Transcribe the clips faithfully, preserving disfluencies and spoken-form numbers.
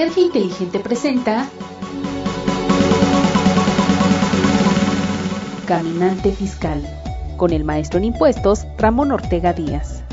Sinergia Inteligente presenta Caminante Fiscal, con el maestro en impuestos, Ramón Ortega Díaz.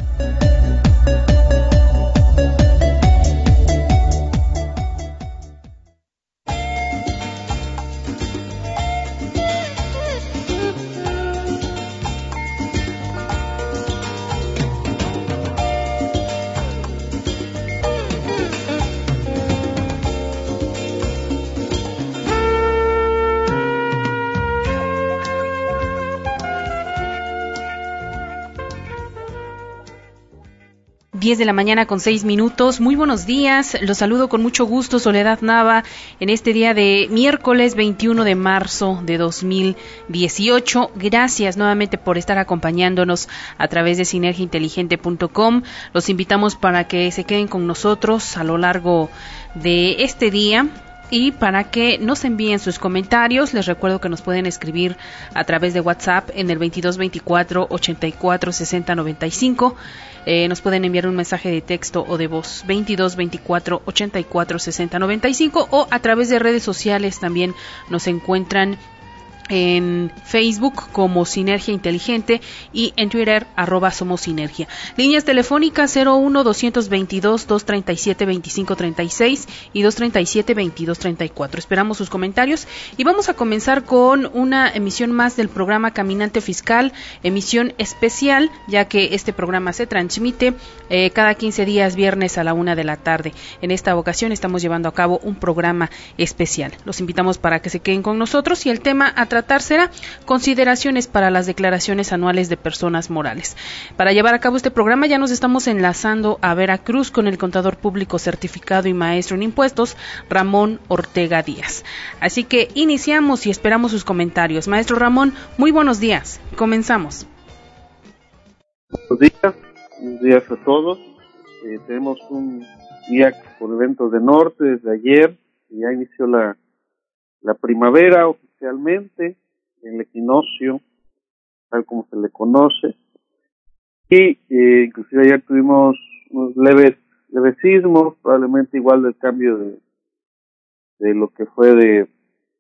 diez de la mañana con seis minutos. Muy buenos días. Los saludo con mucho gusto, Soledad Nava, en este día de miércoles veintiuno de marzo de dos mil dieciocho. Gracias nuevamente por estar acompañándonos a través de sinergia inteligente punto com. Los invitamos para que se queden con nosotros a lo largo de este día. Y para que nos envíen sus comentarios, les recuerdo que nos pueden escribir a través de WhatsApp en el veintidós veinticuatro ochenta y cuatro sesenta noventa y cinco. Eh, nos pueden enviar un mensaje de texto o de voz veintidós veinticuatro ochenta y cuatro sesenta noventa y cinco, o a través de redes sociales también nos encuentran en Facebook como Sinergia Inteligente y en Twitter arroba Somos Sinergia. Líneas telefónicas cero uno doscientos veintidós doscientos treinta y siete veinticinco treinta y seis y doscientos treinta y siete veintidós treinta y cuatro. Esperamos sus comentarios y vamos a comenzar con una emisión más del programa Caminante Fiscal, emisión especial, ya que este programa se transmite eh, cada quince días, viernes a la una de la tarde. En esta ocasión estamos llevando a cabo un programa especial. Los invitamos para que se queden con nosotros y el tema a tratar será consideraciones para las declaraciones anuales de personas morales. Para llevar a cabo este programa ya nos estamos enlazando a Veracruz con el contador público certificado y maestro en impuestos, Ramón Ortega Díaz. Así que iniciamos y esperamos sus comentarios. Maestro Ramón, muy buenos días. Comenzamos. Buenos días, buenos días a todos. Eh, tenemos un día por eventos de norte desde ayer. Ya inició la, la primavera oficialmente, el equinoccio, tal como se le conoce, y eh, inclusive ayer tuvimos unos leves, leves sismos, probablemente igual del cambio de, de lo que fue de,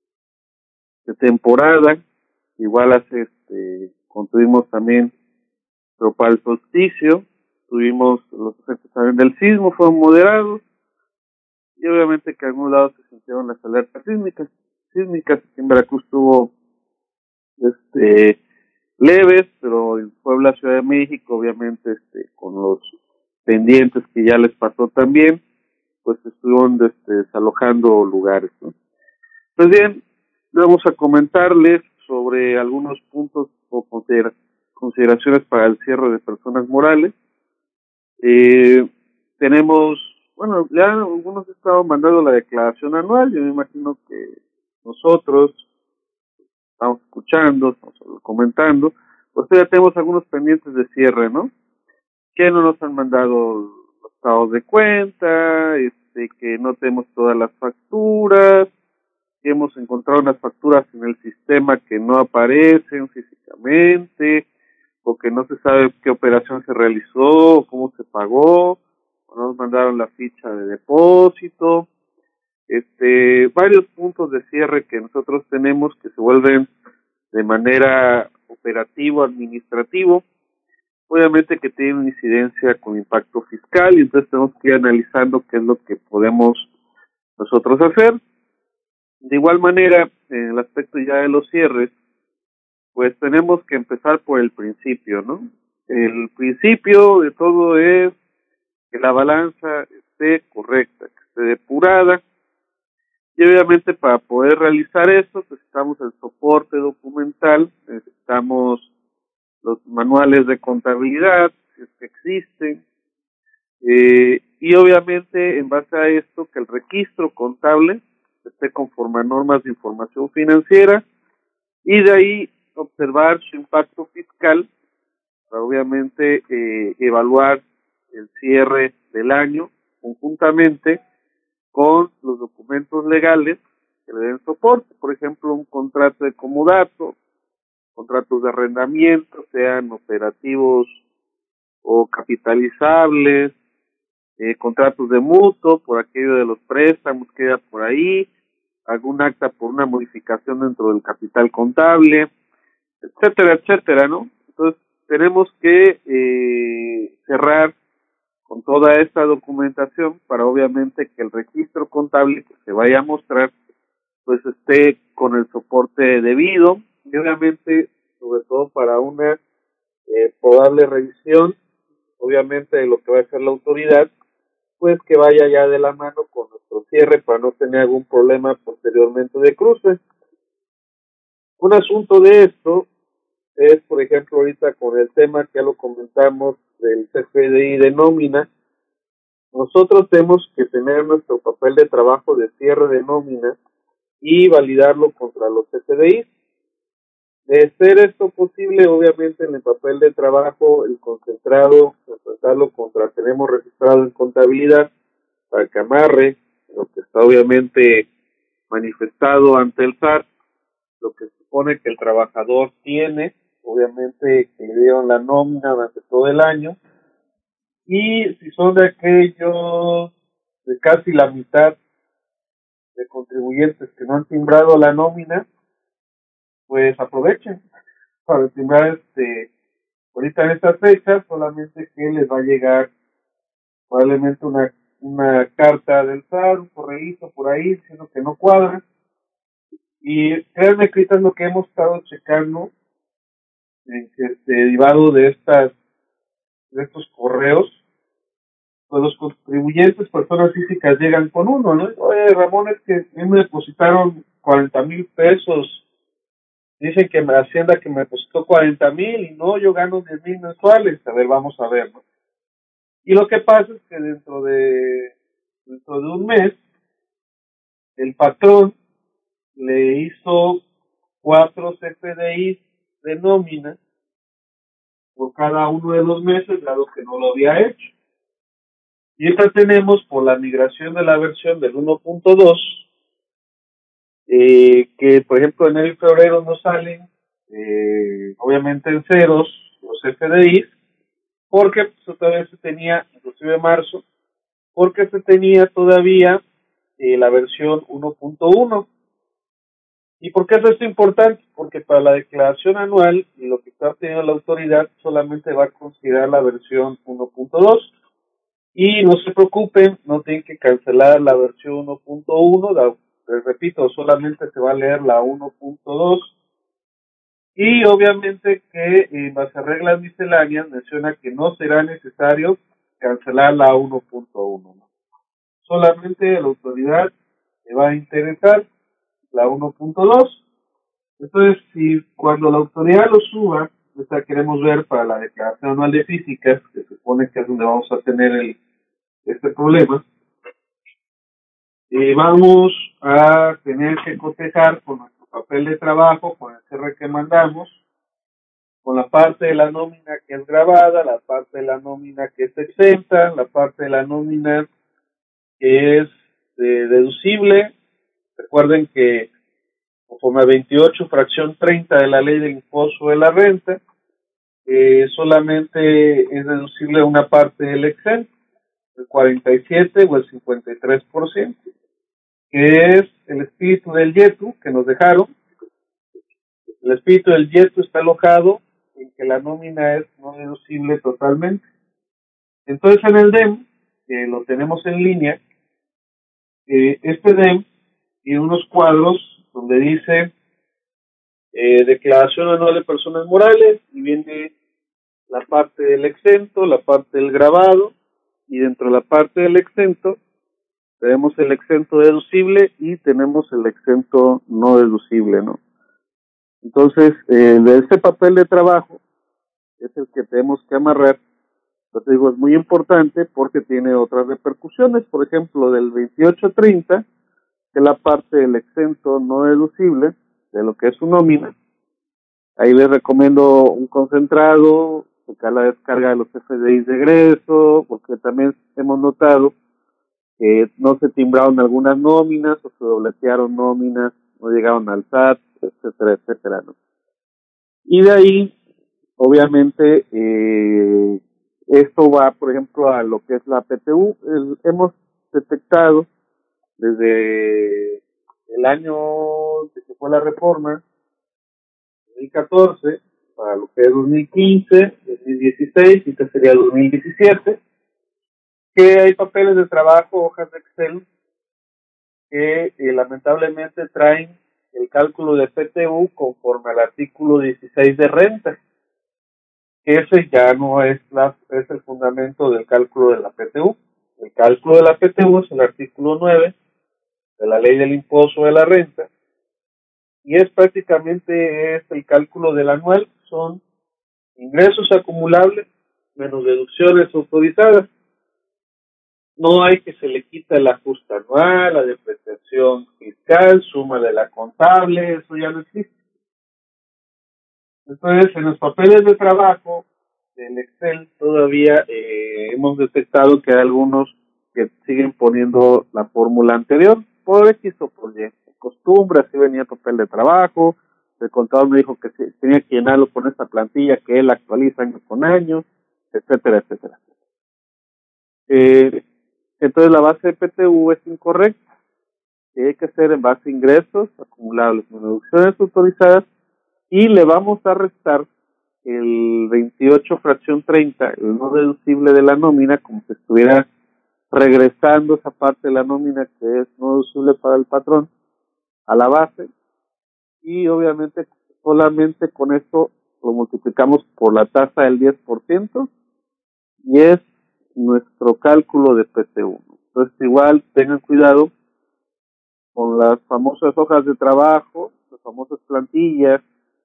de temporada, igual hace, este, cuando tuvimos también, pero para el solsticio, tuvimos los efectos también del sismo, fueron moderados, y obviamente que en algún lado se sintieron las alertas sísmicas, sísmicas, en Veracruz tuvo este leves, pero en Puebla, Ciudad de México, obviamente este con los pendientes que ya les pasó también, pues estuvieron este, desalojando lugares, ¿no? Pues bien, vamos a comentarles sobre algunos puntos o considera- consideraciones para el cierre de personas morales. Eh, tenemos, bueno, ya algunos estaban mandando la declaración anual, yo me imagino que nosotros estamos escuchando, estamos comentando, pues ya tenemos algunos pendientes de cierre, ¿no? Que no nos han mandado los estados de cuenta, este, que no tenemos todas las facturas, que hemos encontrado unas facturas en el sistema que no aparecen físicamente, o que no se sabe qué operación se realizó, o cómo se pagó, o no nos mandaron la ficha de depósito. Este, varios puntos de cierre que nosotros tenemos que se vuelven de manera operativo, administrativo, obviamente que tienen una incidencia con impacto fiscal, y entonces tenemos que ir analizando qué es lo que podemos nosotros hacer. De igual manera, en el aspecto ya de los cierres, pues tenemos que empezar por el principio, ¿no? El principio de todo es que la balanza esté correcta, que esté depurada. Y obviamente para poder realizar esto necesitamos el soporte documental, necesitamos los manuales de contabilidad, si es que existen, eh, y obviamente en base a esto que el registro contable esté conforme a normas de información financiera, y de ahí observar su impacto fiscal para obviamente eh, evaluar el cierre del año conjuntamente con los documentos legales que le den soporte, por ejemplo, un contrato de comodato, contratos de arrendamiento, sean operativos o capitalizables, eh, contratos de mutuo, por aquello de los préstamos que queda por ahí, algún acta por una modificación dentro del capital contable, etcétera, etcétera, ¿no? Entonces, tenemos que eh, cerrar con toda esta documentación para obviamente que el registro contable que se vaya a mostrar pues esté con el soporte debido y obviamente sobre todo para una eh, probable revisión obviamente de lo que va a hacer la autoridad, pues que vaya ya de la mano con nuestro cierre para no tener algún problema posteriormente de cruce. Un asunto de esto es, por ejemplo, ahorita con el tema que ya lo comentamos del C F D I de nómina, nosotros tenemos que tener nuestro papel de trabajo de cierre de nómina y validarlo contra los C F D I. De ser esto posible, obviamente en el papel de trabajo, el concentrado, enfrentarlo contra tenemos registrado en contabilidad para que amarre lo que está obviamente manifestado ante el S A R, lo que supone que el trabajador tiene, obviamente que le dieron la nómina durante todo el año, y si son de aquellos de casi la mitad de contribuyentes que no han timbrado la nómina, pues aprovechen para timbrar este ahorita en estas fechas, solamente que les va a llegar probablemente una una carta del S A R, un correíto por ahí diciendo que no cuadra, y créanme que ahorita es lo que hemos estado checando en que este, derivado de estas de estos correos, pues los contribuyentes, personas físicas, llegan con uno, ¿no? Oye, Ramón, es que me depositaron cuarenta mil pesos, dicen que me Hacienda que me depositó cuarenta mil y no, yo gano diez mil mensuales. A ver, vamos a ver, ¿no? Y lo que pasa es que dentro de dentro de un mes, el patrón le hizo cuatro C F D Is de nómina por cada uno de los meses, dado que no lo había hecho. Y esta tenemos por la migración de la versión del uno punto dos, eh, que por ejemplo enero y febrero no salen, eh, obviamente en ceros, los F D Is, porque pues, todavía se tenía, inclusive marzo, porque se tenía todavía eh, la versión uno punto uno. ¿Y por qué es esto importante? Porque para la declaración anual, y lo que está teniendo la autoridad, solamente va a considerar la versión uno punto dos. Y no se preocupen, no tienen que cancelar la versión uno punto uno, les repito, solamente se va a leer la uno punto dos. Y obviamente que en base a reglas misceláneas menciona que no será necesario cancelar la uno punto uno. ¿no? Solamente a la autoridad le va a interesar la uno punto dos. Entonces, si cuando la autoridad lo suba, o sea, queremos ver para la declaración anual de físicas, que se supone que es donde vamos a tener el este problema, eh, vamos a tener que cotejar con nuestro papel de trabajo, con el cierre que mandamos, con la parte de la nómina que es grabada, la parte de la nómina que es exenta, la parte de la nómina que es eh, deducible. Recuerden que conforme a veintiocho fracción treinta de la ley del impuesto de la renta, eh, solamente es deducible una parte del exento, el cuarenta y siete o el cincuenta y tres por ciento, que es el espíritu del YETU que nos dejaron. El espíritu del YETU está alojado en que la nómina es no deducible totalmente. Entonces en el D E M, que lo tenemos en línea, eh, este D E M tiene unos cuadros donde dice eh, declaración anual de personas morales, y viene la parte del exento, la parte del grabado, y dentro de la parte del exento tenemos el exento deducible y tenemos el exento no deducible, ¿no? Entonces, eh, de este papel de trabajo es el que tenemos que amarrar. Yo te digo, es muy importante porque tiene otras repercusiones. Por ejemplo, del veintiocho treinta, que es la parte del exento no deducible de lo que es su nómina. Ahí les recomiendo un concentrado, sacar la descarga de los F D Is de egreso, porque también hemos notado que no se timbraron algunas nóminas o se dobletearon nóminas, no llegaron al S A T, etcétera, etcétera, ¿no? Y de ahí, obviamente, eh, esto va, por ejemplo, a lo que es la P T U. El, hemos detectado desde el año que se fue la reforma, dos mil catorce, para lo que es dos mil quince, dos mil dieciséis y que sería dos mil diecisiete, que hay papeles de trabajo, hojas de Excel, que eh, lamentablemente traen el cálculo de P T U conforme al artículo dieciséis de renta, que ese ya no es, la, es el fundamento del cálculo de la P T U. El cálculo de la P T U es el artículo nueve de la ley del impuesto de la renta, y es prácticamente es el cálculo del anual, son ingresos acumulables menos deducciones autorizadas. No hay que se le quita el ajuste anual, la depreciación fiscal, suma de la contable, eso ya no existe. Entonces, en los papeles de trabajo del Excel todavía eh, hemos detectado que hay algunos que siguen poniendo la fórmula anterior, por X o por Y. Costumbre, así venía el papel de trabajo, el contador me dijo que tenía que llenarlo con esta plantilla que él actualiza año con año, etcétera, etcétera. Eh, entonces la base de P T U es incorrecta, que hay que hacer en base a ingresos acumulables, deducciones autorizadas, y le vamos a restar el veintiocho fracción treinta, el no deducible de la nómina, como si estuviera regresando esa parte de la nómina que es no deducible para el patrón a la base, y obviamente solamente con esto lo multiplicamos por la tasa del diez por ciento y es nuestro cálculo de P T U. Entonces igual tengan cuidado con las famosas hojas de trabajo, las famosas plantillas.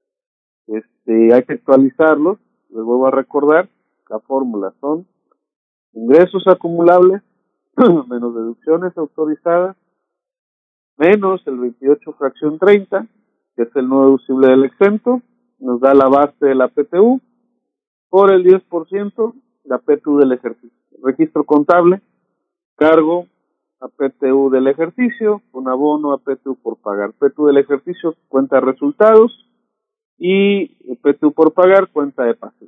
Este, hay que actualizarlos. Les vuelvo a recordar, la fórmula son ingresos acumulables menos deducciones autorizadas menos el veintiocho fracción treinta, que es el no deducible del exento, nos da la base de la P T U, por el diez por ciento, la P T U del ejercicio. Registro contable, cargo a P T U del ejercicio, con abono a P T U por pagar. P T U del ejercicio, cuenta de resultados, y P T U por pagar, cuenta de pasivo.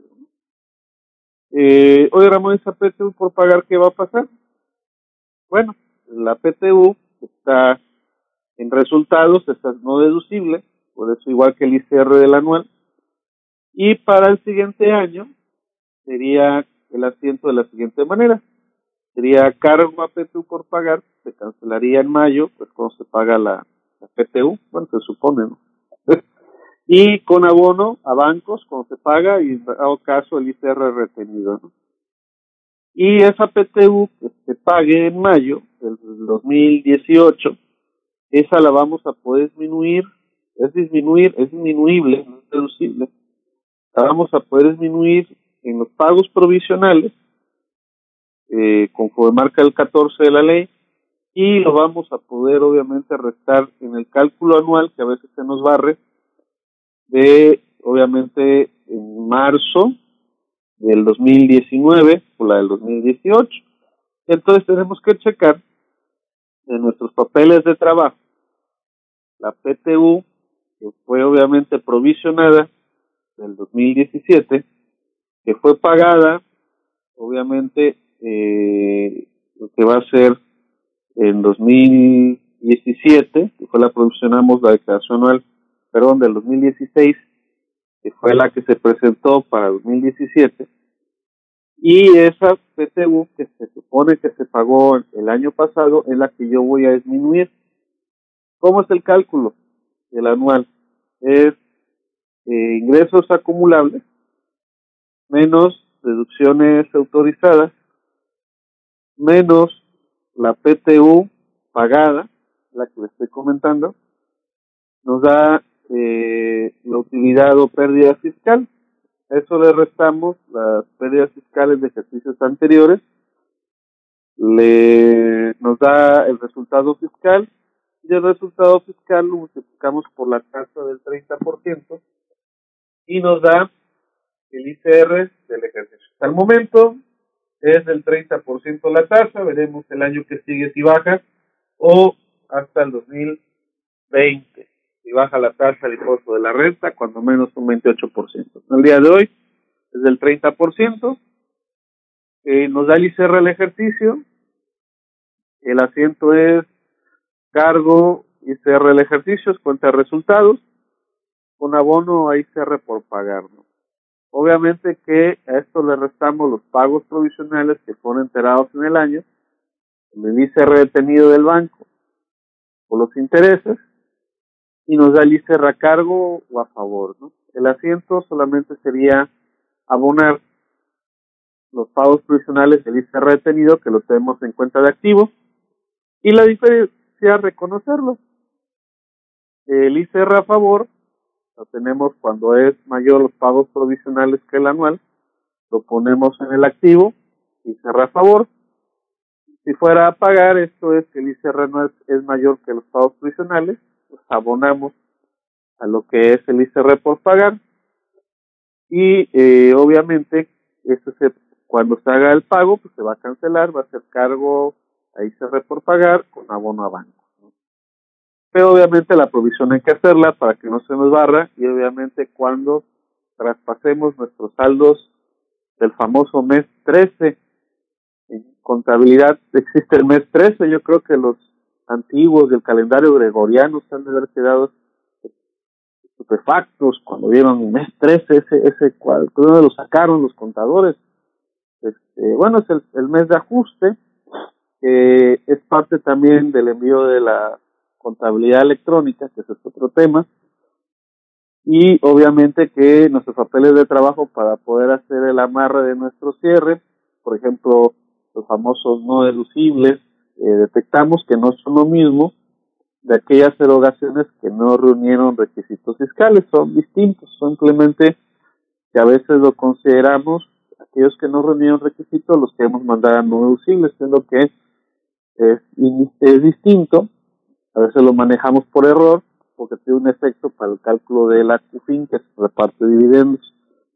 Eh, oye Ramón, esa P T U por pagar, ¿qué va a pasar? Bueno, la P T U está en resultados, esta es no deducible, por eso igual que el I C R del anual, y para el siguiente año sería el asiento de la siguiente manera, sería cargo a P T U por pagar, se cancelaría en mayo, pues cuando se paga la, la P T U, bueno, se supone, ¿no? Y con abono a bancos cuando se paga y dado caso el I C R retenido, ¿no? Y esa P T U que se pague en mayo del dos mil dieciocho, esa la vamos a poder disminuir, es disminuir, es disminuible, no es deducible, la vamos a poder disminuir en los pagos provisionales, eh, conforme marca el catorce de la ley, y lo vamos a poder obviamente restar en el cálculo anual, que a veces se nos barre, de obviamente en marzo del dos mil diecinueve o la del dos mil dieciocho. Entonces tenemos que checar en nuestros papeles de trabajo la P T U, que fue obviamente provisionada del dos mil diecisiete, que fue pagada obviamente eh, lo que va a ser en dos mil diecisiete, que fue la provisionamos la declaración anual, perdón, del dos mil dieciséis, que fue la que se presentó para dos mil diecisiete, y esa P T U que se supone que se pagó el año pasado es la que yo voy a disminuir. ¿Cómo es el cálculo del anual? Es eh, ingresos acumulables menos deducciones autorizadas menos la P T U pagada, la que le estoy comentando, nos da eh, la utilidad o pérdida fiscal. A eso le restamos las pérdidas fiscales de ejercicios anteriores, le nos da el resultado fiscal, y el resultado fiscal lo multiplicamos por la tasa del treinta por ciento y nos da el I C R del ejercicio. Hasta el momento es del treinta por ciento la tasa, veremos el año que sigue si baja, o hasta el dos mil veinte, si baja la tasa del impuesto de la renta, cuando menos un veintiocho por ciento. El día de hoy es del treinta por ciento, Eh, nos da el I C R el ejercicio, el asiento es cargo I C R el ejercicio, es cuenta de resultados, con abono a I C R por pagar, ¿no? Obviamente que a esto le restamos los pagos provisionales que fueron enterados en el año, el I C R detenido del banco por los intereses, y nos da el I C R a cargo o a favor, ¿no? El asiento solamente sería abonar los pagos provisionales del I C R detenido, que lo tenemos en cuenta de activo, y la diferencia reconocerlo. El I C R a favor lo tenemos cuando es mayor los pagos provisionales que el anual, lo ponemos en el activo, I C R a favor. Si fuera a pagar, esto es que el I C R anual es mayor que los pagos provisionales, pues abonamos a lo que es el I C R por pagar, y eh, obviamente eso se, cuando se haga el pago, pues se va a cancelar, va a ser cargo a I C R por pagar con abono a banco, ¿no? Pero obviamente la provisión hay que hacerla para que no se nos barra, y obviamente cuando traspasemos nuestros saldos del famoso mes trece, en contabilidad existe el mes trece, yo creo que los antiguos del calendario gregoriano se han de haber quedado estupefactos cuando vieron el mes trece, ese, ese cual, ¿dónde lo sacaron los contadores? Este, bueno, es el, el mes de ajuste, que eh, es parte también del envío de la contabilidad electrónica, que es otro tema, y obviamente que nuestros papeles de trabajo para poder hacer el amarre de nuestro cierre, por ejemplo, los famosos no deducibles, eh, detectamos que no son lo mismo de aquellas erogaciones que no reunieron requisitos fiscales, son distintos, simplemente que a veces lo consideramos, aquellos que no reunieron requisitos los queremos mandar a no deducibles, siendo que es, es distinto, a veces lo manejamos por error, porque tiene un efecto para el cálculo de la C U F I N, que se reparte dividendos,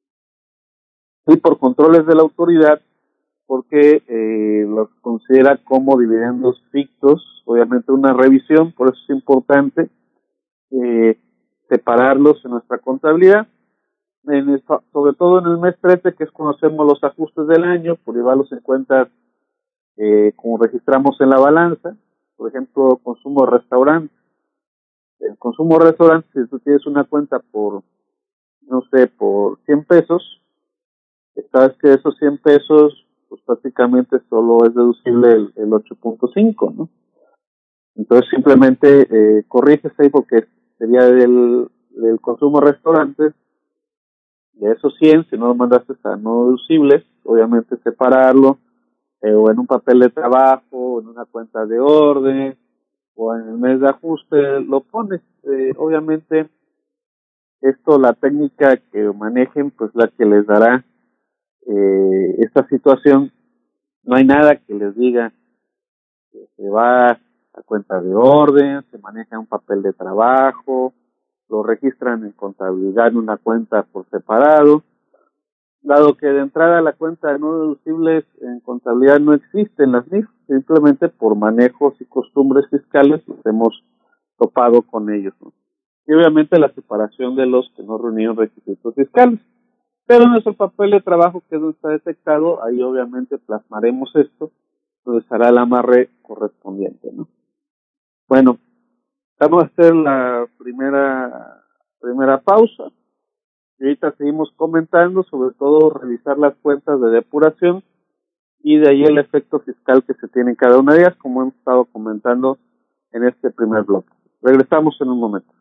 y por controles de la autoridad, porque eh, los considera como dividendos fictos, obviamente una revisión, por eso es importante eh, separarlos en nuestra contabilidad, en el, sobre todo en el mes trece, que es cuando hacemos los ajustes del año, por llevarlos en cuenta eh, como registramos en la balanza, por ejemplo, consumo de restaurante. El consumo de restaurante, si tú tienes una cuenta por, no sé, por cien pesos, sabes que esos cien pesos, pues prácticamente solo es deducible el, el ocho punto cinco, ¿no? Entonces simplemente eh, corriges ahí, porque sería del, del consumo de restaurantes, de esos cien, si no lo mandaste a no deducibles, obviamente separarlo, eh, o en un papel de trabajo, o en una cuenta de orden, o en el mes de ajuste, lo pones. Eh, obviamente esto, la técnica que manejen, pues la que les dará eh, esta situación. No hay nada que les diga que se va a cuenta de orden, se maneja un papel de trabajo, lo registran en contabilidad en una cuenta por separado, dado que de entrada la cuenta de no deducibles en contabilidad no existe en las N I F, simplemente por manejos y costumbres fiscales nos hemos topado con ellos, ¿no? Y obviamente la separación de los que no reunieron requisitos fiscales. Pero en nuestro papel de trabajo, que no está detectado, ahí obviamente plasmaremos esto, donde será el amarre correspondiente, ¿no? Bueno, vamos a hacer la primera primera pausa. Y ahorita seguimos comentando, sobre todo revisar las cuentas de depuración y de ahí el efecto fiscal que se tiene en cada una de ellas, como hemos estado comentando en este primer bloque. Regresamos en un momento.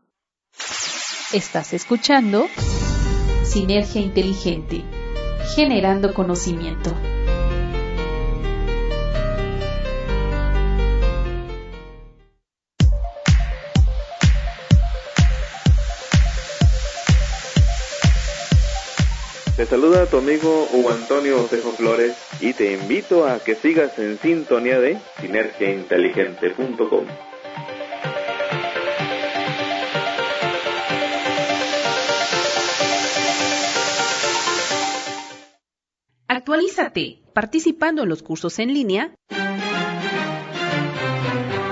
Estás escuchando Sinergia Inteligente, generando conocimiento. Te saluda tu amigo Hugo Antonio Osejo Flores y te invito a que sigas en sintonía de sinergia inteligente punto com. Actualízate participando en los cursos en línea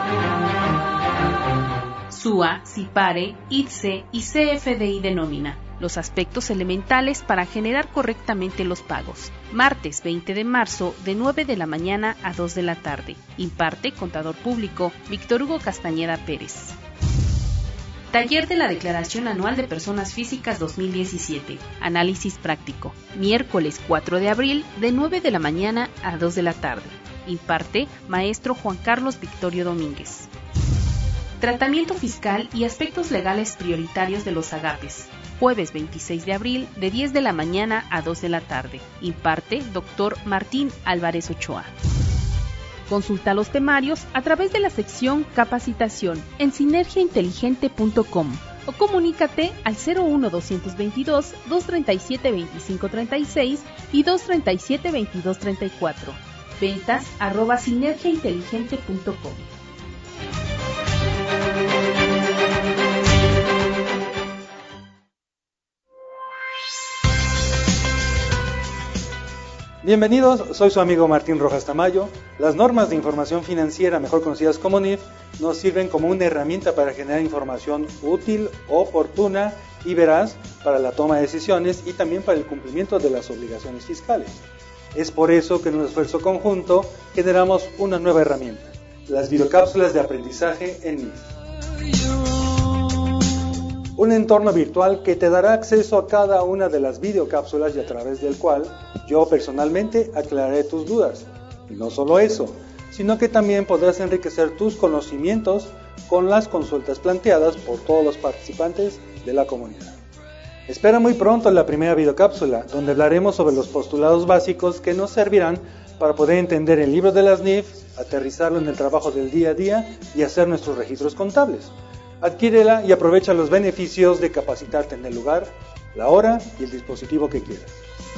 S U A, CIPARE, I T S E y C F D I de nómina. los aspectos elementales para generar correctamente los pagos. Martes veinte de marzo, de nueve de la mañana a dos de la tarde. Imparte Contador Público Víctor Hugo Castañeda Pérez. Taller de la Declaración Anual de Personas Físicas dos mil diecisiete. Análisis práctico. Miércoles cuatro de abril, de nueve de la mañana a dos de la tarde. Imparte Maestro Juan Carlos Victorio Domínguez. Tratamiento fiscal y aspectos legales prioritarios de los agapes. Jueves veintiséis de abril, de diez de la mañana a dos de la tarde. Imparte Doctor Martín Álvarez Ochoa. Consulta los temarios a través de la sección Capacitación en sinergia inteligente punto com o comunícate al cero uno dos veintidós, dos treinta y siete, veinticinco treinta y seis y dos treinta y siete, veintidós treinta y cuatro. Ventas arroba sinergia inteligente punto com. Bienvenidos, soy su amigo Martín Rojas Tamayo. Las normas de información financiera, mejor conocidas como N I F, nos sirven como una herramienta para generar información útil, oportuna y veraz para la toma de decisiones y también para el cumplimiento de las obligaciones fiscales. Es por eso que en un esfuerzo conjunto generamos una nueva herramienta, las videocápsulas de aprendizaje en N I F. Un entorno virtual que te dará acceso a cada una de las videocápsulas y a través del cual yo personalmente aclararé tus dudas. Y no solo eso, sino que también podrás enriquecer tus conocimientos con las consultas planteadas por todos los participantes de la comunidad. Espera muy pronto la primera videocápsula, donde hablaremos sobre los postulados básicos que nos servirán para poder entender el libro de las N I F, aterrizarlo en el trabajo del día a día y hacer nuestros registros contables. Adquiérela y aprovecha los beneficios de capacitarte en el lugar, la hora y el dispositivo que quieras.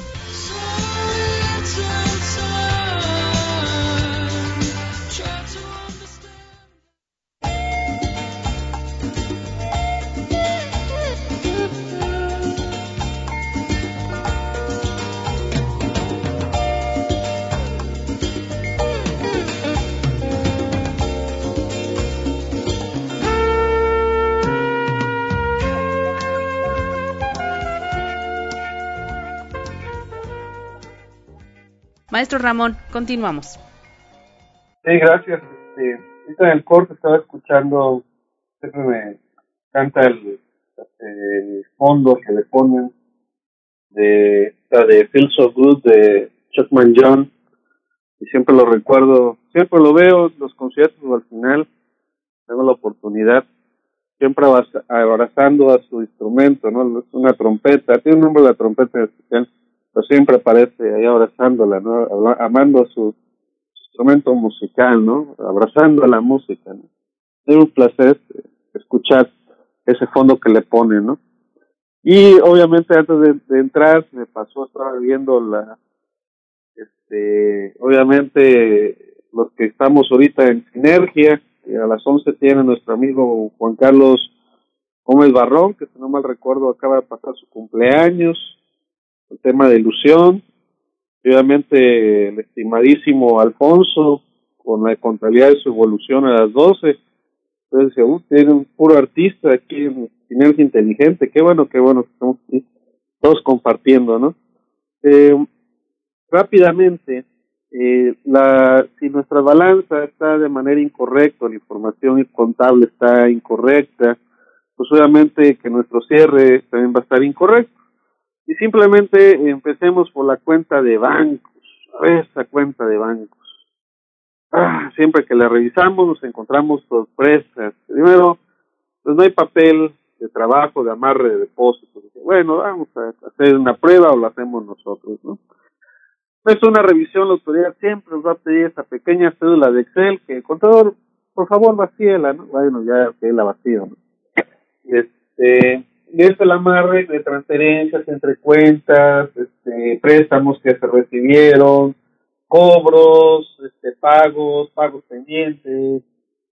Maestro Ramón, continuamos. Sí, gracias. Este, ahorita en el corte estaba escuchando, siempre me encanta el, el fondo que le ponen de la de Feel So Good de Chuckman John, y siempre lo recuerdo, siempre lo veo en los conciertos o al final tengo la oportunidad, siempre abrazando a su instrumento, ¿no? Es una trompeta, tiene un nombre la trompeta especial, pero siempre aparece ahí abrazándola, ¿no? Amando su instrumento musical, ¿no? Abrazando a la música, ¿no? Es un placer escuchar ese fondo que le pone, ¿no? Y obviamente antes de, de entrar me pasó, estaba viendo la, este, obviamente los que estamos ahorita en Sinergia, que a las once tiene nuestro amigo Juan Carlos Gómez Barrón, que si no mal recuerdo acaba de pasar su cumpleaños, el tema de ilusión, obviamente el estimadísimo Alfonso, con la contabilidad de su evolución a las doce, entonces decía, uh, tiene un puro artista aquí en Sinergia Inteligente, qué bueno, qué bueno que estamos aquí todos compartiendo, ¿no? Eh, rápidamente, eh, la, si nuestra balanza está de manera incorrecta, la información contable está incorrecta, pues obviamente que nuestro cierre también va a estar incorrecto. Y simplemente empecemos por la cuenta de bancos, a ver esa cuenta de bancos. Ah, siempre que la revisamos nos encontramos sorpresas. Primero, pues no hay papel de trabajo, de amarre de depósitos. Bueno, vamos a hacer una prueba o lo hacemos nosotros, ¿no? Es una revisión, la autoridad siempre nos va a pedir esa pequeña cédula de Excel que el contador, por favor, vacíela, ¿no? Bueno, ya que la vacío, ¿no? Este... Y es el amarre de transferencias entre cuentas, este, préstamos que se recibieron, cobros, este, pagos, pagos pendientes,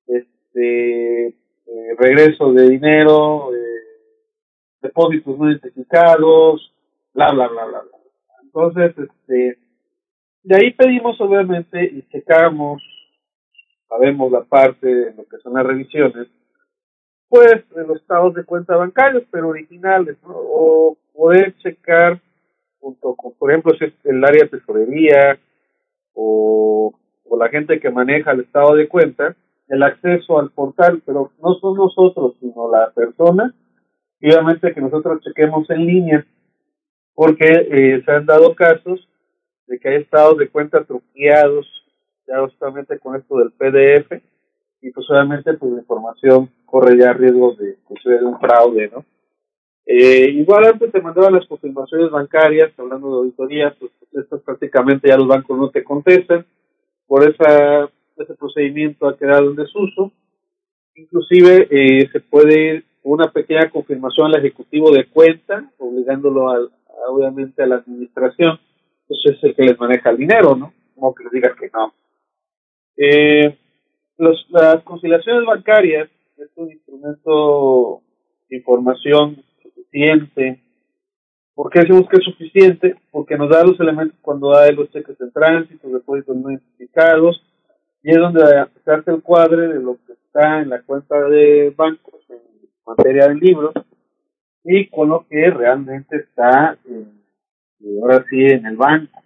este, eh, regreso de dinero, eh, depósitos no identificados, bla, bla, bla, bla, bla. Entonces, este, de ahí pedimos obviamente y checamos, sabemos la parte de lo que son las revisiones, pues los estados de cuenta bancarios, pero originales, ¿no? O poder checar junto con, por ejemplo, si es el área de tesorería o, o la gente que maneja el estado de cuenta, el acceso al portal, pero no son nosotros, sino la persona, y obviamente que nosotros chequemos en línea, porque eh, se han dado casos de que hay estados de cuenta truqueados, ya justamente con esto del P D F, y pues obviamente pues la información corre ya riesgo de que sea un fraude, ¿no? Eh, igual antes te mandaban las confirmaciones bancarias, hablando de auditorías, pues estas prácticamente ya los bancos no te contestan, por esa, ese procedimiento ha quedado en desuso. Inclusive eh, se puede ir una pequeña confirmación al ejecutivo de cuenta, obligándolo al, a, obviamente a la administración, pues es el que les maneja el dinero, ¿no? Como que les diga que no. Eh, los, las conciliaciones bancarias es un instrumento de información suficiente. ¿Por qué decimos que es suficiente? Porque nos da los elementos cuando hay los cheques en tránsito, depósitos no identificados, y es donde se hace el cuadre de lo que está en la cuenta de bancos en materia de libros y con lo que realmente está en, ahora sí en el banco.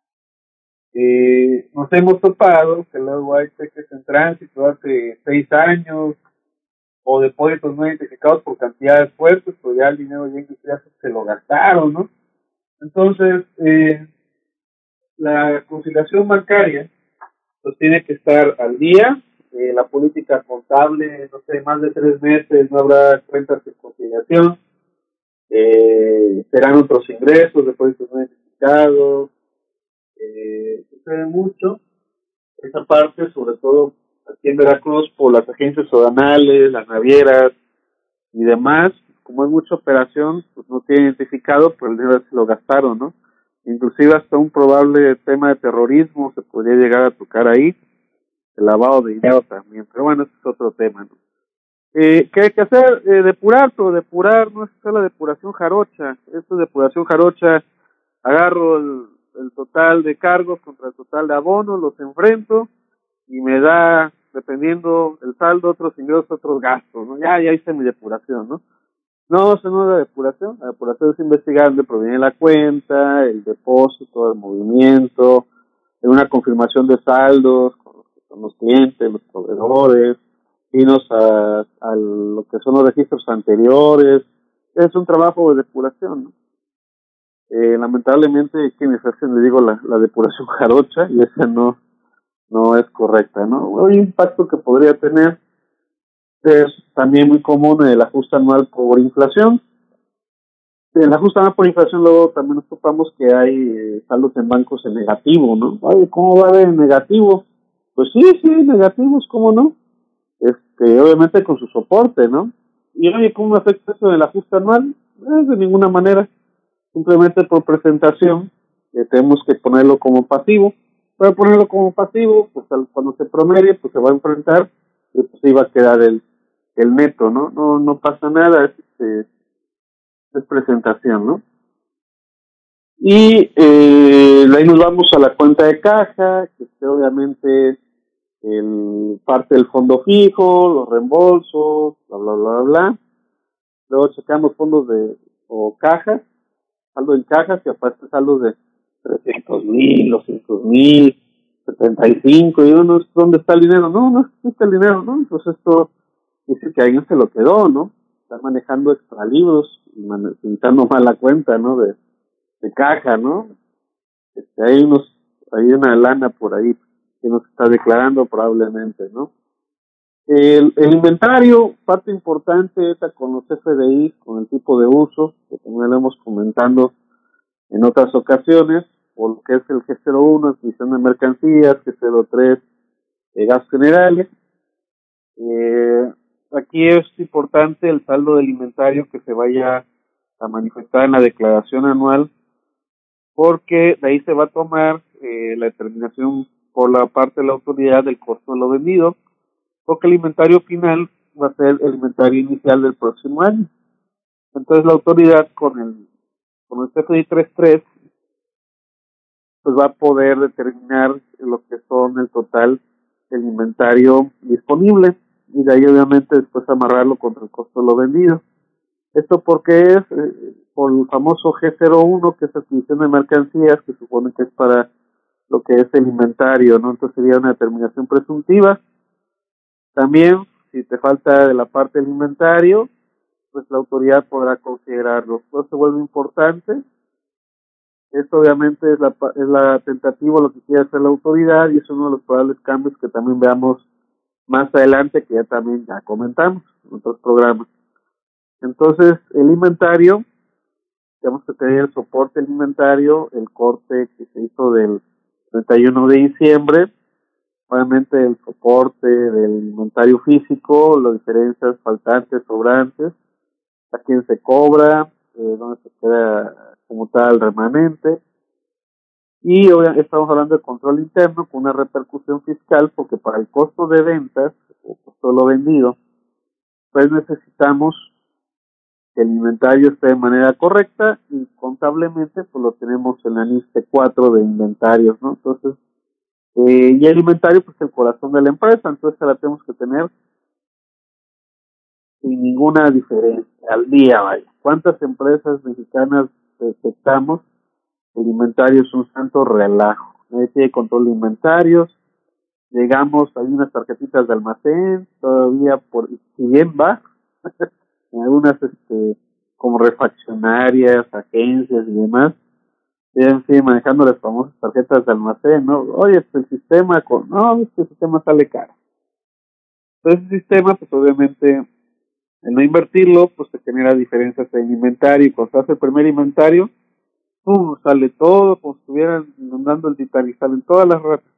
Eh, nos hemos topado que luego hay cheques en tránsito hace seis años o depósitos no identificados por cantidades fuertes, pero ya el dinero ya ya se lo gastaron, ¿no? Entonces, eh, la conciliación bancaria pues tiene que estar al día. Eh, la política contable, no sé, más de tres meses no habrá cuentas de conciliación. Eh, serán otros ingresos, depósitos no identificados. Eh, sucede mucho esa parte, sobre todo aquí en Veracruz, por las agencias aduanales, las navieras y demás. Como hay mucha operación, pues no tiene identificado, pero el dinero se lo gastaron, ¿no? Inclusive hasta un probable tema de terrorismo se podría llegar a tocar ahí, el lavado de dinero también, pero bueno, ese es otro tema, ¿no? Eh, ¿Qué hay que hacer? Eh, depurar, pero depurar no es hacer la depuración jarocha. Esto es depuración jarocha. Agarro el, el total de cargos contra el total de abonos, los enfrento y me da, dependiendo el saldo, otros ingresos, otros gastos, ¿no? Ya, ya hice mi depuración, ¿no? No, eso no es la depuración. La depuración es investigar dónde proviene la cuenta, el depósito, el movimiento, una confirmación de saldos con los, con los clientes, los proveedores, irnos a, a lo que son los registros anteriores. Es un trabajo de depuración, ¿no? Eh, lamentablemente quienes hacen, le digo, la, la depuración jarocha, y esa no no es correcta, ¿no? El impacto que podría tener es también muy común el ajuste anual por inflación. En el ajuste anual por inflación luego también nos topamos que hay eh, saldos en bancos en negativo, ¿no? Oye, ¿cómo va de negativo? Pues sí, sí, negativos, ¿cómo no? Este, obviamente con su soporte, ¿no? Y oye, ¿cómo afecta eso del ajuste anual? Eh, de ninguna manera, simplemente por presentación, eh, tenemos que ponerlo como pasivo. Para ponerlo como pasivo, pues al, cuando se promedie, pues se va a enfrentar y pues ahí va a quedar el, el neto, ¿no? No, no pasa nada, es, este, es presentación, ¿no? Y eh, ahí nos vamos a la cuenta de caja, que es obviamente el parte del fondo fijo, los reembolsos, bla, bla, bla, bla. Luego checamos fondos de, o cajas, saldo en cajas, y aparte saldos de trescientos mil, doscientos mil, setenta y cinco, y uno, ¿dónde está el dinero? No, no existe el dinero, ¿no? Entonces esto dice que alguien se lo quedó, ¿no? Está manejando extralibros y utilizando mal la cuenta, ¿no? De, de caja, ¿no? Este, hay unos, hay una lana por ahí que nos está declarando probablemente, ¿no? El, el inventario, parte importante, está con los F D I, con el tipo de uso, que también lo hemos comentando en otras ocasiones, por lo que es el G cero uno, adquisición de mercancías, G cero tres, eh, gastos generales. Eh, aquí es importante el saldo del inventario que se vaya a manifestar en la declaración anual, porque de ahí se va a tomar eh, la determinación por la parte de la autoridad del costo de lo vendido, porque el inventario final va a ser el inventario inicial del próximo año. Entonces la autoridad con el con el C F D I tres tres pues va a poder determinar lo que son el total del inventario disponible, y de ahí obviamente después amarrarlo contra el costo de lo vendido. Esto porque es eh, por el famoso G cero uno, que es adquisición de mercancías, que supone que es para lo que es el inventario, ¿no? Entonces sería una determinación presuntiva. También, si te falta de la parte del inventario, pues la autoridad podrá considerarlo. Esto se vuelve importante. Esto obviamente es la, es la tentativa, lo que quiere hacer la autoridad, y es uno de los probables cambios que también veamos más adelante, que ya también ya comentamos en otros programas. Entonces, el inventario, tenemos que tener el soporte del inventario, el corte que se hizo del treinta y uno de diciembre, obviamente el soporte del inventario físico, las diferencias faltantes, sobrantes, a quién se cobra, eh, dónde se queda como tal remanente, y obviamente estamos hablando de control interno con una repercusión fiscal, porque para el costo de ventas, o costo de lo vendido, pues necesitamos que el inventario esté de manera correcta, y contablemente pues lo tenemos en la N I S T cuatro de inventarios, ¿no? Entonces, eh, y el inventario pues es el corazón de la empresa, entonces la tenemos que tener sin ninguna diferencia, al día, vaya. ¿Cuántas empresas mexicanas detectamos? El inventario es un santo relajo. Nadie tiene control de inventarios. Llegamos, hay unas tarjetitas de almacén, todavía por, si bien va, en algunas este como refaccionarias, agencias y demás, siguen sigue manejando las famosas tarjetas de almacén, ¿no? Oye, este el sistema, con, no, este sistema sale caro. Entonces el sistema, pues obviamente, el no invertirlo, pues te genera diferencias en inventario, y cuando se hace el primer inventario, ¡pum!, sale todo como si estuvieran inundando el Titanic, y salen todas las ratas.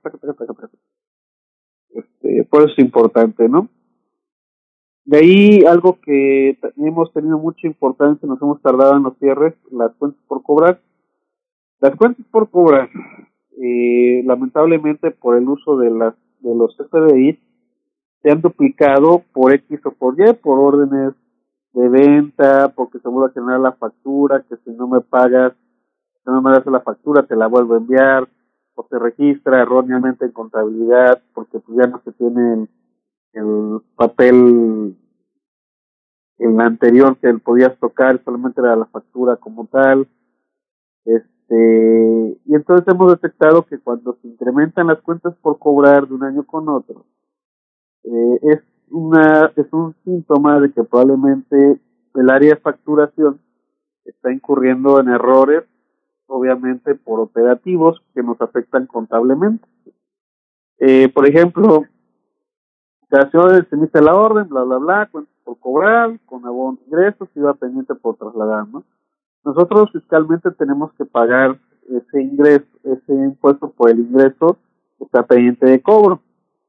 Este, por eso es importante, ¿no? De ahí algo que hemos tenido mucha importancia, nos hemos tardado en los cierres, las cuentas por cobrar. Las cuentas por cobrar, eh, lamentablemente por el uso de las de los F D I, se han duplicado por X o por Y, por órdenes de venta, porque se vuelve a generar la factura, que si no me pagas, si no me das la factura, te la vuelvo a enviar, o se registra erróneamente en contabilidad, porque pues ya no se tiene el, el papel el anterior que podías tocar, solamente era la factura como tal. Este, y entonces hemos detectado que cuando se incrementan las cuentas por cobrar de un año con otro, eh, es una es un síntoma de que probablemente el área de facturación está incurriendo en errores, obviamente por operativos que nos afectan contablemente. Eh, por ejemplo, creación, se emite la orden, bla, bla, bla, cuentas por cobrar, con abono de ingresos, iba pendiente por trasladar, ¿no? Nosotros fiscalmente tenemos que pagar ese ingreso, ese impuesto por el ingreso que está pendiente de cobro.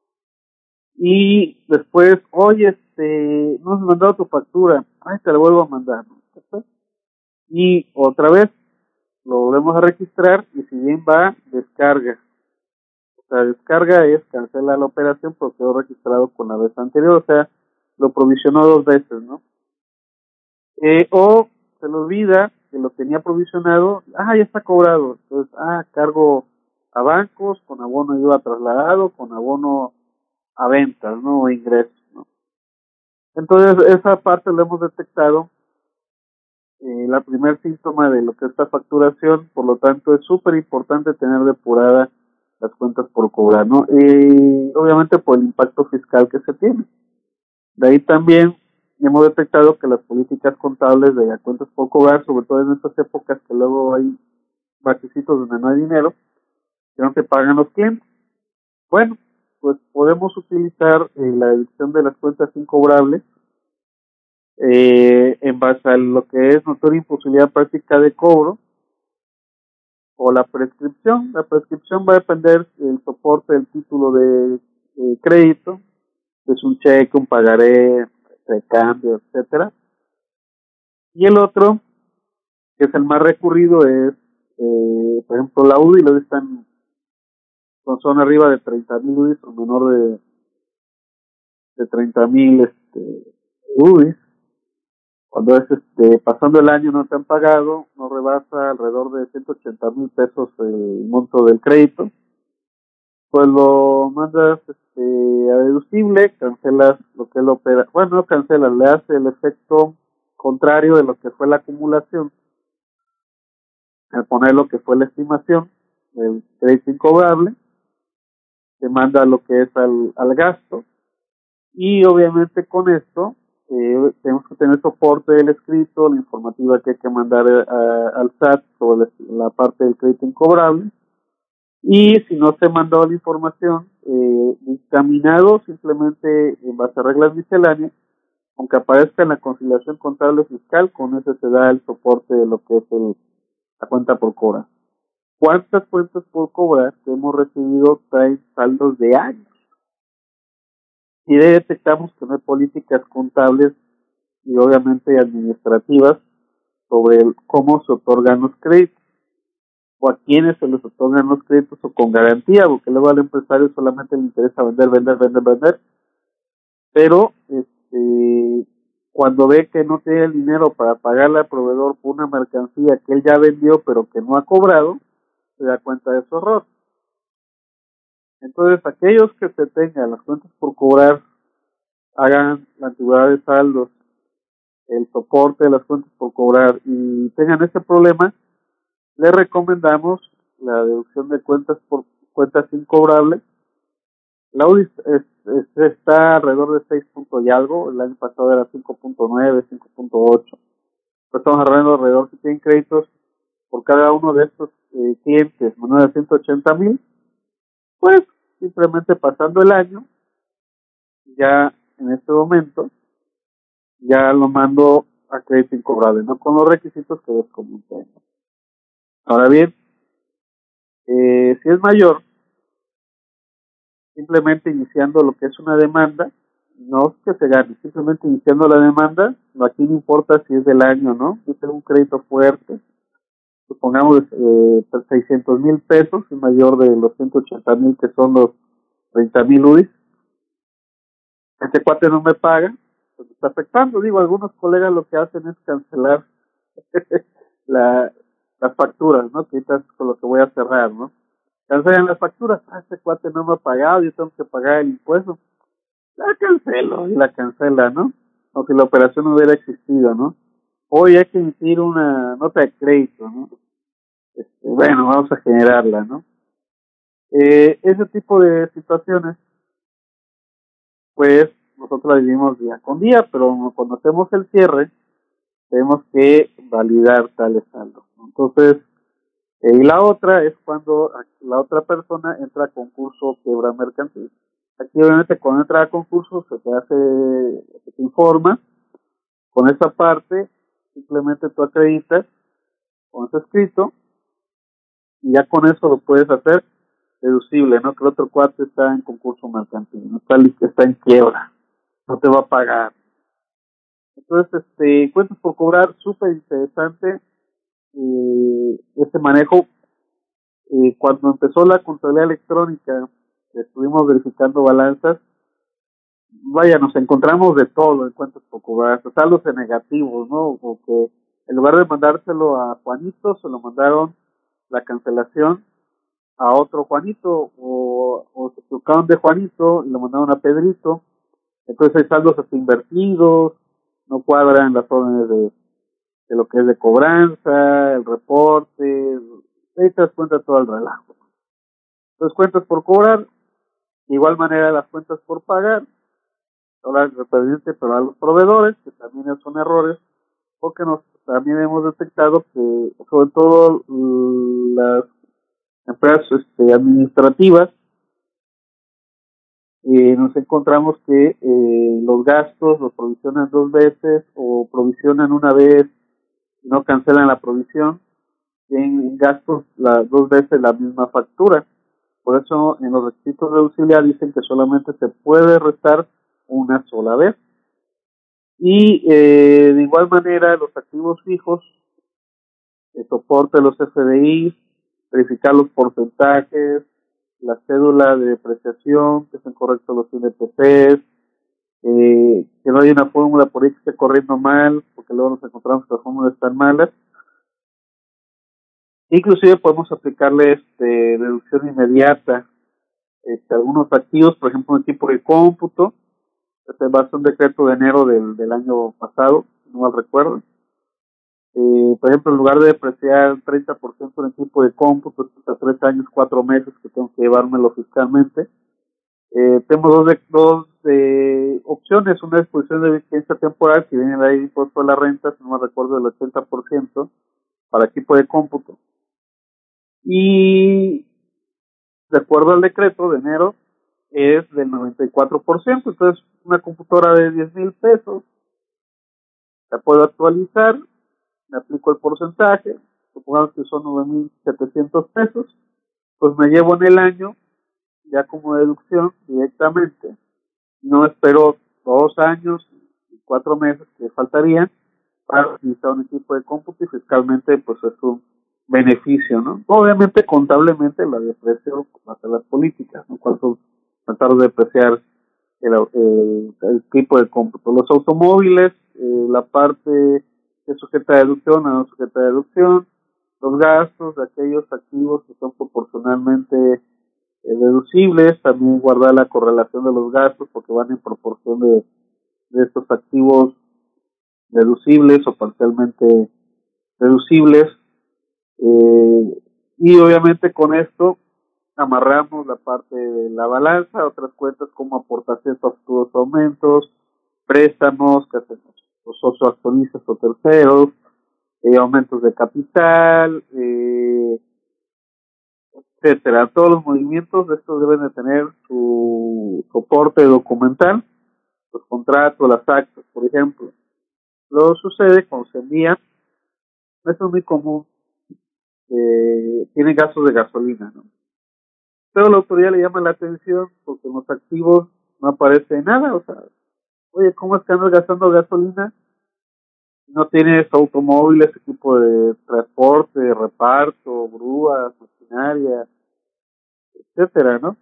Y después, oye, este, no has mandado tu factura, ay, te la vuelvo a mandar, ¿no? Y otra vez, lo volvemos a registrar, y si bien va, descarga. O sea, descarga es cancela la operación porque quedó registrado con la vez anterior, o sea, lo provisionó dos veces, ¿no? Eh, o se le olvida que lo tenía provisionado, ah, ya está cobrado, entonces, ah, cargo a bancos, con abono I V A trasladado, con abono a ventas, ¿no? O ingresos, ¿no? Entonces, esa parte lo hemos detectado, eh, la primer síntoma de lo que es la facturación, por lo tanto, es súper importante tener depurada las cuentas por cobrar, ¿no? Y obviamente por el impacto fiscal que se tiene. De ahí también hemos detectado que las políticas contables de cuentas por cobrar, sobre todo en estas épocas que luego hay requisitos donde no hay dinero, que no te pagan los clientes. Bueno, pues podemos utilizar eh, la deducción de las cuentas incobrables eh, en base a lo que es notoria imposibilidad práctica de cobro, o la prescripción. La prescripción va a depender del soporte del título de, de crédito, es un cheque, un pagaré, recambio, etcétera. Y el otro, que es el más recurrido, es, eh, por ejemplo, la U D I, lo están con son arriba de treinta mil U D Is o menor de, de treinta mil este, U D Is. Cuando es este, pasando el año no te han pagado, no rebasa alrededor de ciento ochenta mil pesos el monto del crédito, pues lo mandas este, este, a deducible, cancelas lo que es la opera, bueno, no cancelas, le hace el efecto contrario de lo que fue la acumulación, al poner lo que fue la estimación del crédito incobrable, se manda lo que es al, al gasto, y obviamente con esto eh, tenemos que tener soporte del escrito, la informativa que hay que mandar a, al S A T sobre la, la parte del crédito incobrable, y si no se mandó la información, eh, dictaminado simplemente en base a reglas misceláneas, aunque aparezca en la conciliación contable fiscal, con eso se da el soporte de lo que es el, la cuenta por cobrar. ¿Cuántas cuentas por cobrar que hemos recibido traen saldos de años? Y detectamos que no hay políticas contables y obviamente administrativas sobre el, cómo se otorgan los créditos, o a quiénes se les otorgan los créditos o con garantía, porque luego al empresario solamente le interesa vender, vender, vender, vender, pero este cuando ve que no tiene el dinero para pagarle al proveedor por una mercancía que él ya vendió pero que no ha cobrado, se da cuenta de su error. Entonces, aquellos que se tengan las cuentas por cobrar, hagan la antigüedad de saldos, el soporte de las cuentas por cobrar y tengan ese problema, les recomendamos la deducción de cuentas por cuentas incobrables. La U D I es, es, está alrededor de seis puntos y algo, el año pasado era cinco punto nueve, cinco punto ocho. Pues estamos hablando alrededor, si tienen créditos por cada uno de estos eh, clientes menores de ciento ochenta mil, pues simplemente pasando el año, ya en este momento, ya lo mando a crédito incobrable, no con los requisitos que les comenté. Ahora bien, eh, si es mayor, simplemente iniciando lo que es una demanda, no que se gane, simplemente iniciando la demanda, no, aquí no importa si es del año, ¿no? Si tengo un crédito fuerte, supongamos eh, seiscientos mil pesos, es mayor de los ciento ochenta mil que son los treinta mil U D Is, este cuate no me paga, pues me está afectando. Digo, algunos colegas lo que hacen es cancelar la, las facturas, ¿no? Que ahorita es con lo que voy a cerrar, ¿no? Cancelan las facturas, ah, este cuate no me ha pagado, yo tengo que pagar el impuesto, la cancelo, y la cancela, ¿no? O si la operación no hubiera existido, ¿no? Hoy hay que emitir una nota de crédito, ¿no? Este, bueno, vamos a generarla, ¿no? Eh, ese tipo de situaciones, pues, nosotros la vivimos día con día, pero cuando hacemos el cierre, tenemos que validar tales saldos. Entonces, eh, y la otra es cuando la otra persona entra a concurso o quiebra mercantil. Aquí obviamente cuando entra a concurso se te hace, se te informa con esa parte, simplemente tú acreditas con ese escrito y ya con eso lo puedes hacer deducible, ¿no? Que el otro cuate está en concurso mercantil, no está, está en quiebra, no te va a pagar. Entonces, este, cuentas por cobrar, súper interesante eh, este manejo. Eh, cuando empezó la contabilidad electrónica, estuvimos verificando balanzas, vaya, nos encontramos de todo en cuentas por cobrar, saldos de negativos, ¿no? Porque en lugar de mandárselo a Juanito, se lo mandaron la cancelación a otro Juanito, o, o se equivocaron de Juanito y lo mandaron a Pedrito. Entonces hay saldos hasta invertidos, no cuadran las órdenes de, de lo que es de cobranza, el reporte, ahí te das cuenta todo el relajo. Entonces, cuentas por cobrar, de igual manera las cuentas por pagar, ahora represente para los proveedores, que también son errores, porque nos también hemos detectado que, sobre todo las empresas este, administrativas, eh, nos encontramos que eh, los gastos los provisionan dos veces o provisionan una vez y no cancelan la provisión, tienen gastos las dos veces la misma factura. Por eso en los requisitos de auxiliar dicen que solamente se puede restar una sola vez. Y eh, de igual manera los activos fijos, el soporte de los F D I, verificar los porcentajes, la cédula de depreciación, que estén correctos los I N P Cs, eh, que no hay una fórmula por ahí que esté corriendo mal, porque luego nos encontramos que las fórmulas están malas. Inclusive podemos aplicarle este, deducción inmediata este, algunos activos, por ejemplo, un equipo de cómputo, se basó en un decreto de enero del, del año pasado, no mal recuerdo. Eh, por ejemplo, en lugar de depreciar el treinta por ciento un equipo de cómputo, hasta tres años, cuatro meses que tengo que llevármelo fiscalmente, eh, tenemos dos, de, dos de opciones, una disposición de vigencia temporal que viene de ahí impuesto a la renta, si no me recuerdo, del ochenta por ciento para equipo de cómputo. Y de acuerdo al decreto de enero, es del noventa y cuatro por ciento. Entonces, una computadora de diez mil pesos, la puedo actualizar, me aplico el porcentaje, supongamos que son nueve mil setecientos pesos, pues me llevo en el año, ya como deducción directamente, no espero dos años y cuatro meses que faltarían para utilizar un equipo de cómputo y fiscalmente pues es un beneficio, ¿no? Obviamente contablemente la deprecio hasta las políticas, ¿no? Cuando tratar de depreciar el, el, el equipo de cómputo. Los automóviles, eh, la parte que sujeta a deducción o no sujeta a deducción, los gastos de aquellos activos que son proporcionalmente eh, deducibles, también guardar la correlación de los gastos porque van en proporción de, de estos activos deducibles o parcialmente deducibles, eh, y obviamente con esto amarramos la parte de la balanza, otras cuentas como aportaciones a futuros aumentos, préstamos que hacemos los socioaccionistas o terceros, eh, aumentos de capital, eh, etcétera. Todos los movimientos de estos deben de tener su soporte documental, los contratos, las actas, por ejemplo. Luego sucede cuando se envían, esto es muy común, eh, tienen gastos de gasolina, ¿no? Pero la autoridad le llama la atención porque en los activos no aparece nada, o sea, oye, ¿cómo es que andas gastando gasolina? No tienes automóviles, equipo de transporte, de reparto, grúas, maquinaria, etcétera, ¿no?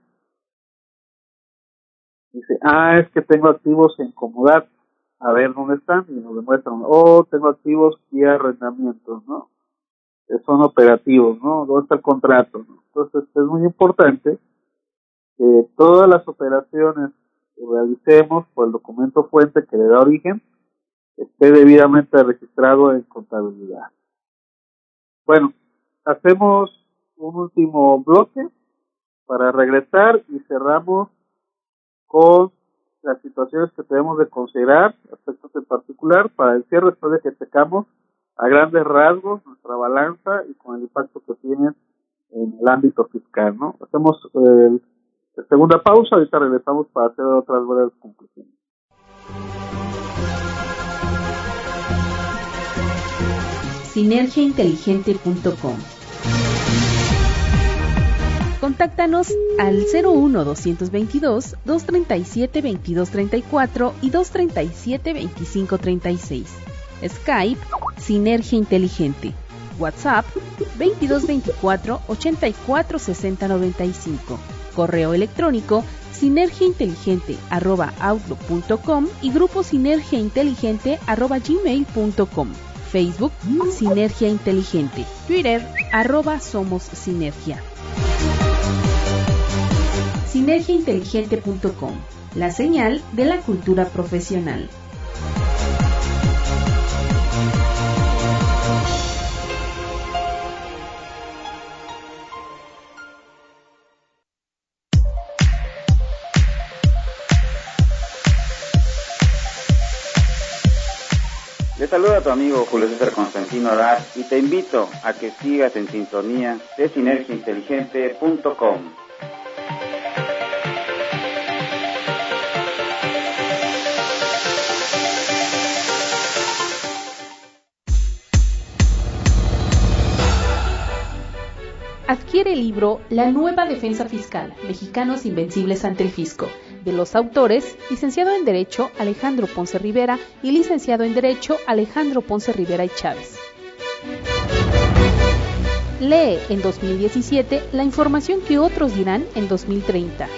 Dice, ah, es que tengo activos en comodato. A ver dónde están y nos demuestran, oh, tengo activos y arrendamientos, ¿no? Que son operativos, ¿no? ¿Dónde está el contrato, ¿no? Entonces es muy importante que todas las operaciones que realicemos por el documento fuente que le da origen esté debidamente registrado en contabilidad. Bueno, hacemos un último bloque para regresar y cerramos con las situaciones que debemos de considerar, aspectos en particular, para el cierre después de que checamos a grandes rasgos nuestra balanza y con el impacto que tienen en el ámbito fiscal, ¿no? Hacemos eh, la segunda pausa, ahorita regresamos para hacer otras breves conclusiones. sinergia inteligente punto com. Contáctanos al cero uno dos dos dos, dos tres siete, veintidós treinta y cuatro y dos tres siete, veinticinco treinta y seis. Skype, Sinergia Inteligente. WhatsApp, veintidós veinticuatro, ochenta y cuatro sesenta noventa y cinco. Correo electrónico, sinergiainteligente arroba outlook punto com y grupo sinergiainteligente arroba gmail punto com. Facebook, Sinergia Inteligente. Twitter, arroba Somos Sinergia. sinergia inteligente punto com, la señal de la cultura profesional. Le saluda a tu amigo Julio César Constantino Arás y te invito a que sigas en sintonía de sinergia inteligente punto com. Adquiere el libro La Nueva Defensa Fiscal, Mexicanos Invencibles ante el Fisco, de los autores, licenciado en Derecho Alejandro Ponce Rivera y licenciado en Derecho Alejandro Ponce Rivera y Chávez. Lee en dos mil diecisiete la información que otros dirán en dos mil treinta.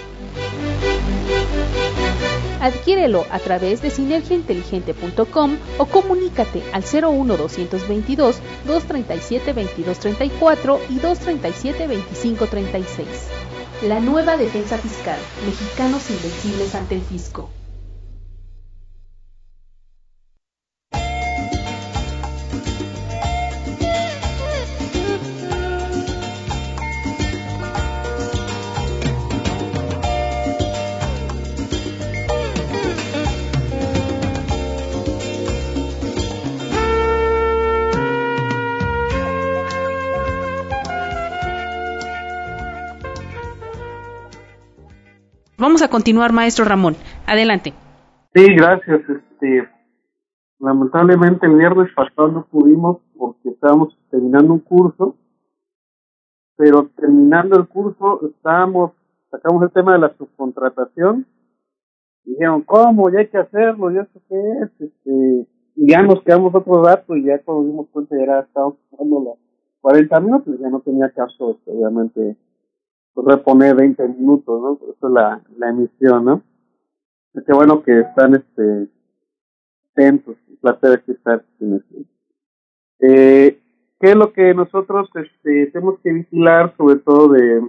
Adquiérelo a través de sinergia inteligente punto com o comunícate al cero uno dos dos dos, dos tres siete, veintidós treinta y cuatro y dos tres siete, veinticinco treinta y seis. La nueva defensa fiscal, mexicanos invencibles ante el fisco. Vamos a continuar, maestro Ramón. Adelante. Sí, gracias. Este, lamentablemente el viernes pasado no pudimos porque estábamos terminando un curso, pero terminando el curso estábamos, sacamos el tema de la subcontratación y dijeron, ¿cómo? Ya hay que hacerlo, ¿ya eso qué es? Este, y ya nos quedamos otro rato y ya cuando dimos cuenta ya era, estábamos pasando las cuarenta minutos, ya no tenía caso, este, obviamente, pues reponer veinte minutos, ¿no? Eso es la, la emisión, ¿no? Es que bueno que están, este, atentos, un placer aquí estar. Eh, ¿qué es lo que nosotros, este, tenemos que vigilar, sobre todo de,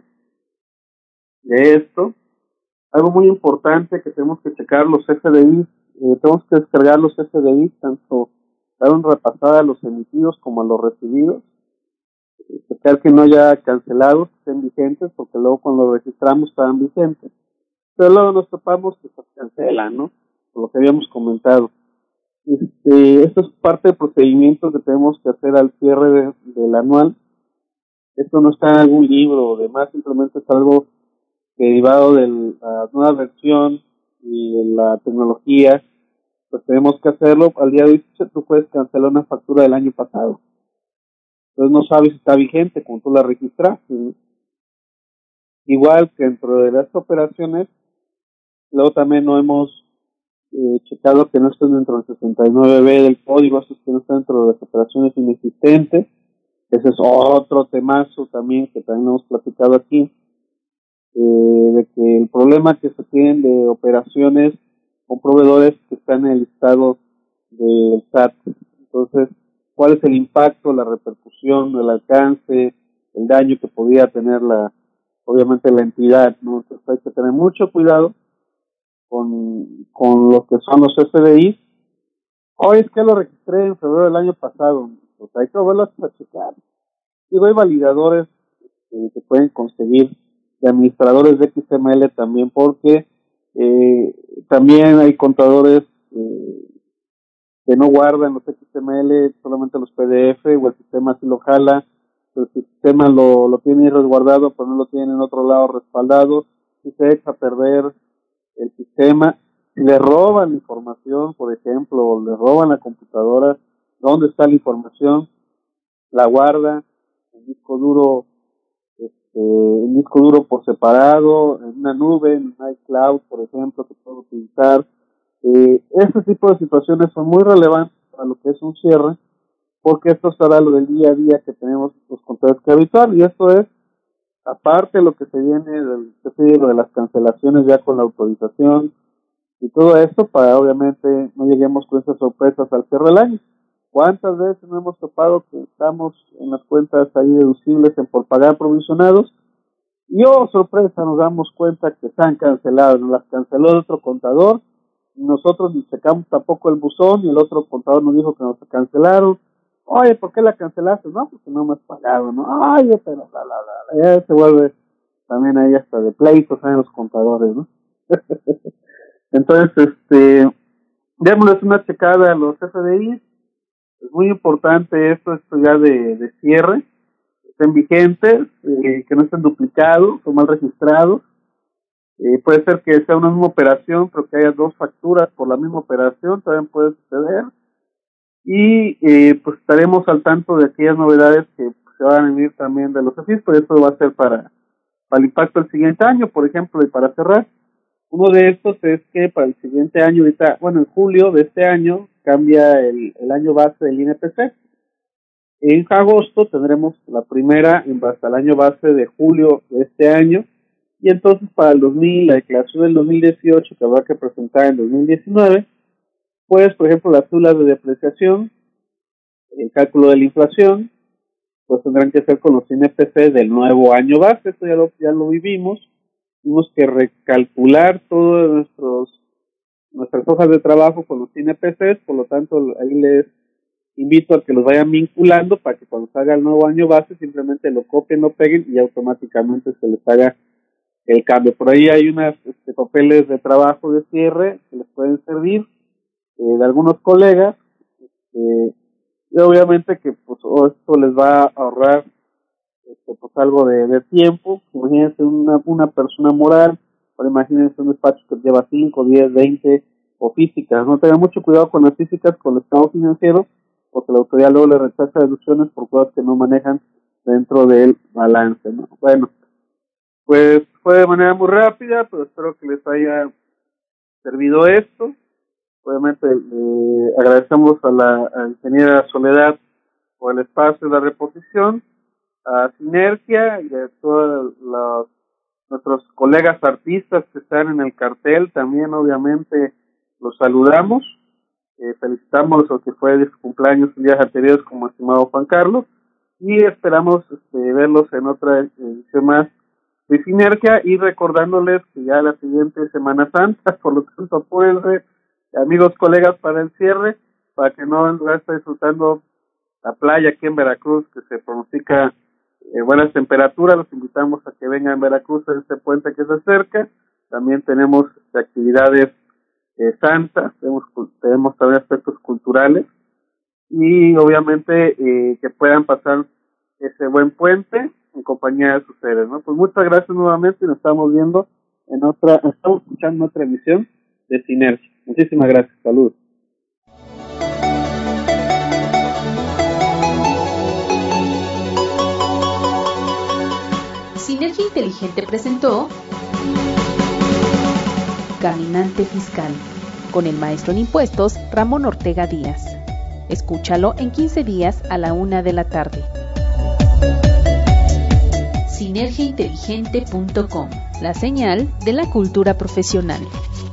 de esto? Algo muy importante que tenemos que checar los F D I, eh, tenemos que descargar los F D I, tanto dar una repasada a los emitidos como a los recibidos, checar que no haya cancelados, que estén vigentes, porque luego cuando lo registramos estaban vigentes. Pero luego nos topamos que se cancelan, ¿no? Por lo que habíamos comentado. Este, esto es parte del procedimiento que tenemos que hacer al cierre de, del anual. Esto no está en algún libro o demás, simplemente es algo derivado de la nueva versión y de la tecnología. Pues tenemos que hacerlo. Al día de hoy tú puedes cancelar una factura del año pasado. Entonces no sabes si está vigente como tú la registraste, ¿no? Igual que dentro de las operaciones, luego también no hemos eh, checado que no estén dentro del sesenta y nueve B del código, esos que no están dentro de las operaciones inexistentes. Ese es otro temazo también que también hemos platicado aquí, eh, de que el problema que se tienen de operaciones con proveedores que están en el listado del S A T. Entonces, ¿cuál es el impacto, la repercusión, el alcance, el daño que podría tener la, obviamente la entidad, ¿no? Entonces hay que tener mucho cuidado con, con lo que son los F D I. Hoy es que lo registré en febrero del año pasado, pues hay que volverlo a checar. Digo, hay validadores eh, que pueden conseguir de administradores de X M L también, porque eh, también hay contadores eh, que no guardan los X M L, solamente los P D F, o el sistema sí lo jala, el sistema lo, lo tiene resguardado, pero no lo tiene en otro lado respaldado, y se echa a perder el sistema, le roban la información, por ejemplo, o le roban la computadora, ¿dónde está la información? La guarda en disco duro, este, en disco duro por separado, en una nube, en iCloud, por ejemplo, que puedo utilizar. Eh, este tipo de situaciones son muy relevantes para lo que es un cierre, porque esto será lo del día a día que tenemos los contadores que habitual, y esto es aparte de lo que se viene del que se lo de las cancelaciones ya con la autorización y todo esto, para obviamente no lleguemos con esas sorpresas al cierre del año. ¿Cuántas veces nos hemos topado que estamos en las cuentas ahí deducibles en por pagar provisionados y oh sorpresa, nos damos cuenta que están canceladas, nos las canceló el otro contador y nosotros ni checamos tampoco el buzón y el otro contador nos dijo que nos cancelaron? Oye, ¿por qué la cancelaste? No, porque no me has pagado, ¿no? Ay, pero bla, bla, bla. Ya se vuelve también ahí hasta de pleitos en los contadores, ¿no? Entonces, este, démosles una checada a los F D I. Es muy importante esto, esto ya de, de cierre, que estén vigentes, eh, que no estén duplicados o mal registrados. Eh, puede ser que sea una misma operación, pero que haya dos facturas por la misma operación, también puede suceder. Y eh, pues estaremos al tanto de aquellas novedades que pues, se van a venir también de los E F I S, pero eso va a ser para, para el impacto del siguiente año, por ejemplo, y para cerrar. Uno de estos es que para el siguiente año, ahorita, bueno, en julio de este año, cambia el, el año base del I N P C. En agosto tendremos la primera en base al año base de julio de este año, y entonces para el dos mil, la declaración del dos mil dieciocho que habrá que presentar en dos mil diecinueve, pues, por ejemplo, las cédulas de depreciación, el cálculo de la inflación, pues tendrán que ser con los I N P C del nuevo año base, esto ya lo, ya lo vivimos, tuvimos que recalcular todos nuestros nuestras hojas de trabajo con los I N P Cs, por lo tanto ahí les invito a que los vayan vinculando para que cuando salga el nuevo año base simplemente lo copien, lo peguen y automáticamente se les haga el cambio. Por ahí hay unos este, papeles de trabajo de cierre que les pueden servir eh, de algunos colegas eh, y obviamente que pues esto les va a ahorrar este, pues algo de, de tiempo. Imagínense una, una persona moral, ahora imagínense un despacho que lleva cinco, diez, veinte o físicas, no tengan mucho cuidado con las físicas, con el estado financiero, porque la autoridad luego le rechaza deducciones por cosas que no manejan dentro del balance, ¿no? Bueno, pues fue de manera muy rápida, pero espero que les haya servido esto. Obviamente eh, agradecemos a la a ingeniera Soledad por el espacio de la reposición, a Sinergia y a todos los, nuestros colegas artistas que están en el cartel, también obviamente los saludamos. Eh, felicitamos lo que fue de su cumpleaños en días anteriores como estimado Juan Carlos y esperamos este, verlos en otra edición más de Sinergia y recordándoles que ya la siguiente Semana Santa, por lo tanto apúrense, amigos, colegas, para el cierre, para que no en lugar de estar disfrutando la playa aquí en Veracruz, que se pronostica eh, buenas temperaturas, los invitamos a que vengan a Veracruz en este puente que se acerca. También tenemos este, actividades Eh, Santa, tenemos, tenemos también aspectos culturales y obviamente eh, que puedan pasar ese buen puente en compañía de sus seres, ¿no? Pues muchas gracias nuevamente y nos estamos viendo en otra, estamos escuchando otra emisión de Sinergia. Muchísimas gracias, saludos. Sinergia Inteligente presentó Caminante Fiscal, con el maestro en impuestos Ramón Ortega Díaz. Escúchalo en quince días a la una de la tarde. sinergia inteligente punto com, la señal de la cultura profesional.